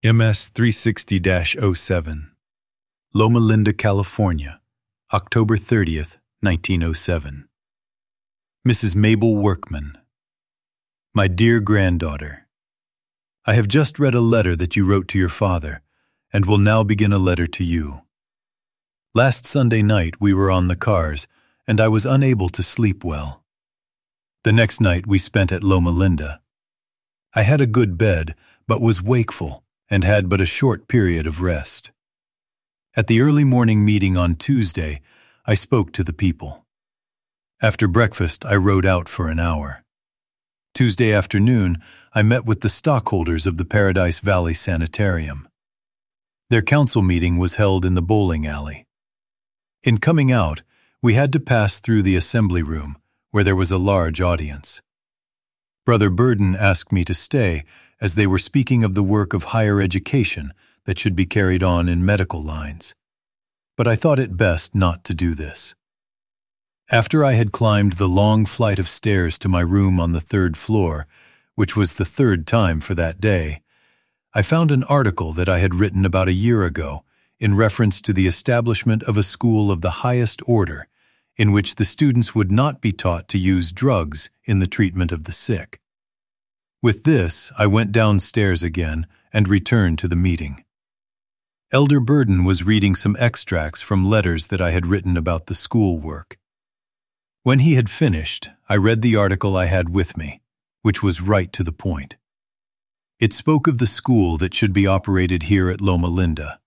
MS 360-07, Loma Linda, California, October 30th, 1907. Mrs. Mabel Workman. My dear granddaughter, I have just read a letter that you wrote to your father, and will now begin a letter to you. Last Sunday night we were on the cars, and I was unable to sleep well. The next night we spent at Loma Linda. I had a good bed, but was wakeful, and had but a short period of rest. At the early morning meeting on Tuesday, I spoke to the people. After breakfast, I rode out for an hour. Tuesday afternoon, I met with the stockholders of the Paradise Valley Sanitarium. Their council meeting was held in the bowling alley. In coming out, we had to pass through the assembly room, where there was a large audience. Brother Burden asked me to stay, as they were speaking of the work of higher education that should be carried on in medical lines. But I thought it best not to do this. After I had climbed the long flight of stairs to my room on the 3rd floor, which was the 3rd time for that day, I found an article that I had written about a year ago in reference to the establishment of a school of the highest order, in which the students would not be taught to use drugs in the treatment of the sick. With this, I went downstairs again and returned to the meeting. Elder Burden was reading some extracts from letters that I had written about the school work. When he had finished, I read the article I had with me, which was right to the point. It spoke of the school that should be operated here at Loma Linda.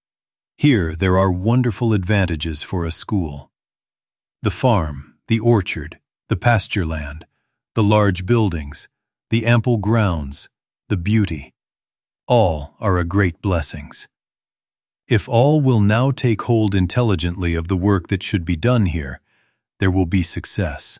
Here there are wonderful advantages for a school. The farm, the orchard, the pasture land, the large buildings, the ample grounds, the beauty, all are a great blessings. If all will now take hold intelligently of the work that should be done here, there will be success.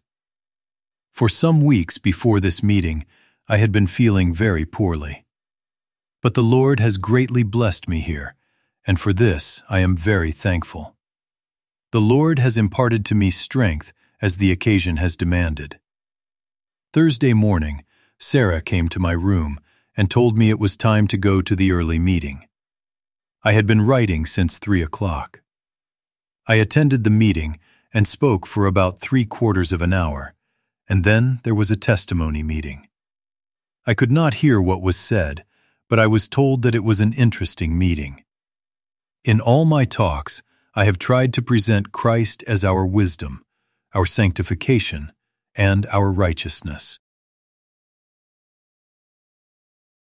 For some weeks before this meeting, I had been feeling very poorly. But the Lord has greatly blessed me here, and for this I am very thankful. The Lord has imparted to me strength as the occasion has demanded. Thursday morning, Sarah came to my room and told me it was time to go to the early meeting. I had been writing since 3 o'clock. I attended the meeting and spoke for about 3/4 of an hour, and then there was a testimony meeting. I could not hear what was said, but I was told that it was an interesting meeting. In all my talks, I have tried to present Christ as our wisdom, our sanctification, and our righteousness.